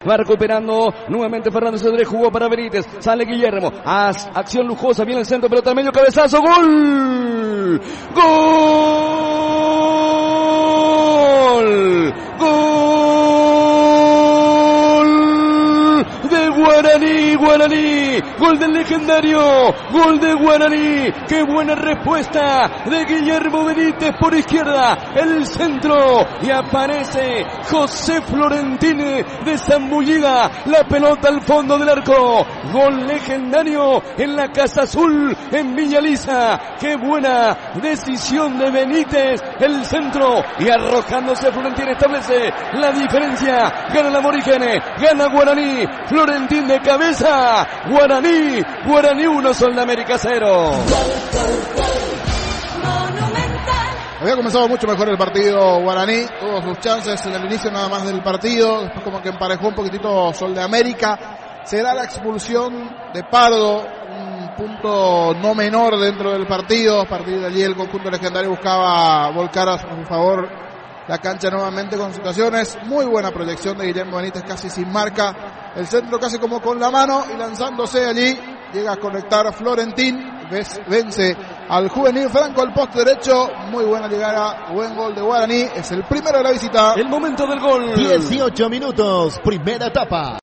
Va recuperando nuevamente Fernando Cedrés. Jugó para Benítez. Sale Guillermo. Acción lujosa. Viene el centro. Pelota al medio. Cabezazo. ¡Gol! ¡Gol! ¡Gol! De Guaraní. Guaraní. Gol del legendario. Gol de Guaraní. ¡Qué buena respuesta de Guillermo Benítez por izquierda! El centro. Y aparece José Florentín de zambullida. La pelota al fondo del arco. Gol legendario en la Casa Azul en Villa Lisa. ¡Qué buena decisión de Benítez! El centro. Y arrojándose Florentín establece la diferencia. Gana la Aborígenes. Gana Guaraní. Florentín de cabeza. Guaraní 1, Sol de América 0. Había comenzado mucho mejor el partido Guaraní, tuvo sus chances en el inicio nada más del partido, después como que emparejó un poquitito Sol de América. Será la expulsión de Pardo, un punto no menor dentro del partido. A partir de allí el conjunto legendario buscaba volcar a su favor la cancha nuevamente con situaciones. Muy buena proyección de Guillermo Benítez, casi sin marca. El centro casi como con la mano y lanzándose allí. Llega a conectar a Florentín. Vence al juvenil Franco al poste derecho. Muy buena llegada. Buen gol de Guaraní. Es el primero de la visita. El momento del gol. 18 minutos. Primera etapa.